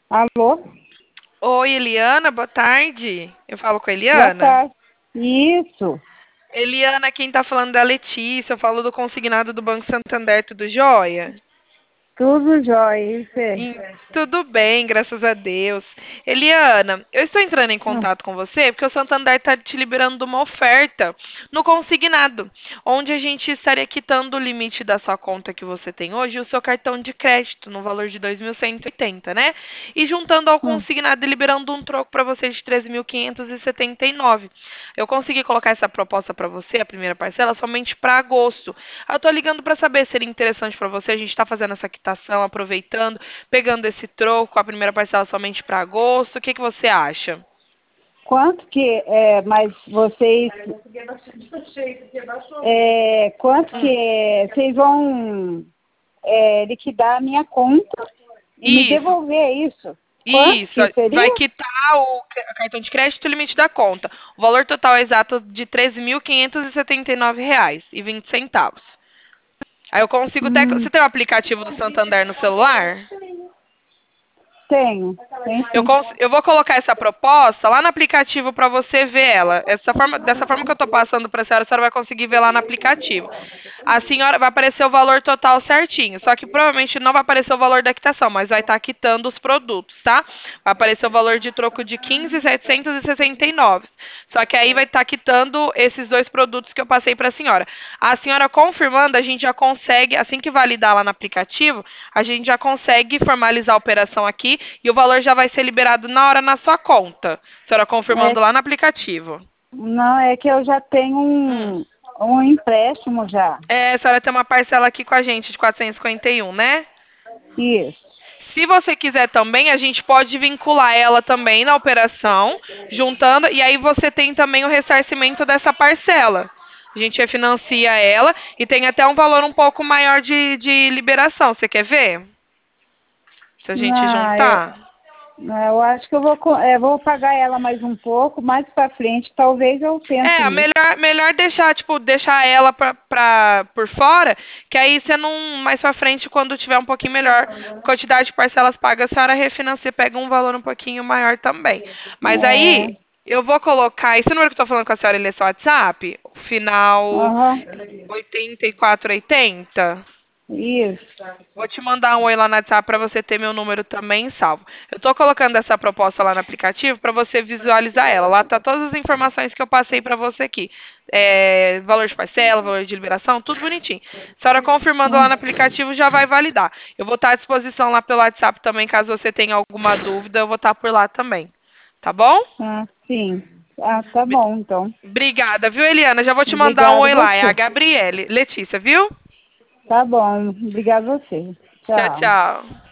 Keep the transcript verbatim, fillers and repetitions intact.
Alô? Oi, Eliana, boa tarde. Eu falo com a Boa Eliana? tarde. Isso, Eliana, quem tá falando é a Letícia. Eu falo do consignado do Banco Santander, tudo jóia? tudo jóia. Isso é. Em- Tudo bem, graças a Deus. Eliana, eu estou entrando em Hum, contato com você porque o Santander está te liberando de uma oferta no consignado, onde a gente estaria quitando o limite da sua conta que você tem hoje e o seu cartão de crédito no valor de dois mil cento e oitenta, né? E juntando ao hum. consignado e liberando um troco para você de treze mil quinhentos e setenta e nove. Eu consegui colocar essa proposta para você, a primeira parcela, somente para agosto. Eu tô ligando para saber se seria interessante para você. A gente está fazendo essa quitação, aproveitando, pegando esse troco, a primeira parcela somente para agosto. O que que você acha? Quanto que é, mas vocês, é, quanto que Hum. é, vocês vão é, liquidar a minha conta e me Isso, devolver isso? Quanto isso. que Vai seria? quitar o ca- cartão de crédito e o limite da conta. O valor total é exato de treze mil quinhentos e setenta e nove reais e vinte centavos. Aí eu consigo até. Você Hum, tem o aplicativo do Santander no celular? tenho, tem Eu, sim. cons- eu vou colocar essa proposta lá no aplicativo para você ver ela. Essa forma, dessa forma que eu estou passando para a senhora, a senhora vai conseguir ver lá no aplicativo. A senhora vai aparecer o valor total certinho. Só que provavelmente não vai aparecer o valor da quitação, mas vai estar quitando os produtos, tá? Vai aparecer o valor de troco de quinze mil setecentos e sessenta e nove. Só que aí vai estar quitando esses dois produtos que eu passei para a senhora. A senhora confirmando, a gente já consegue, assim que validar lá no aplicativo, a gente já consegue formalizar a operação aqui e o valor já vai ser liberado na hora na sua conta. A senhora confirmando É, lá no aplicativo. não, é que eu já tenho Hum. um, um empréstimo já. É, a senhora tem uma parcela aqui com a gente de quatrocentos e cinquenta e um, né? Isso. Se você quiser também, a gente pode vincular ela também na operação, juntando, e aí você tem também o ressarcimento dessa parcela. A gente refinancia ela e tem até um valor um pouco maior de, de liberação. Você quer ver? Se a gente Não, é, juntar? eu acho que eu vou, co- é, vou pagar ela mais um pouco, mais pra frente, talvez eu pense É, nisso. melhor, melhor deixar, tipo, deixar ela pra, pra, por fora, que aí você não, mais pra frente, quando tiver um pouquinho melhor quantidade de parcelas pagas, a senhora refinancia, pega um valor um pouquinho maior também. Mas aí, É, eu vou colocar, esse número que eu tô falando com a senhora, ele é seu WhatsApp? O final aham, oitenta e quatro oitenta? isso. Vou te mandar um oi lá no WhatsApp para você ter meu número também salvo. Eu estou colocando essa proposta lá no aplicativo para você visualizar ela. Lá tá todas as informações que eu passei para você aqui. É, valor de parcela, valor de liberação, tudo bonitinho. A senhora confirmando lá Hum, no aplicativo já vai validar. Eu vou estar à disposição lá pelo WhatsApp também, caso você tenha alguma dúvida, eu vou estar por lá também. Tá bom? ah, sim. Ah, tá Bri- bom, então. Obrigada, viu, Eliana? Já vou te mandar um Obrigada a oi lá. É a você. Gabriele. Letícia, viu? Tá bom, obrigada a você. Tchau, Tchau. tchau.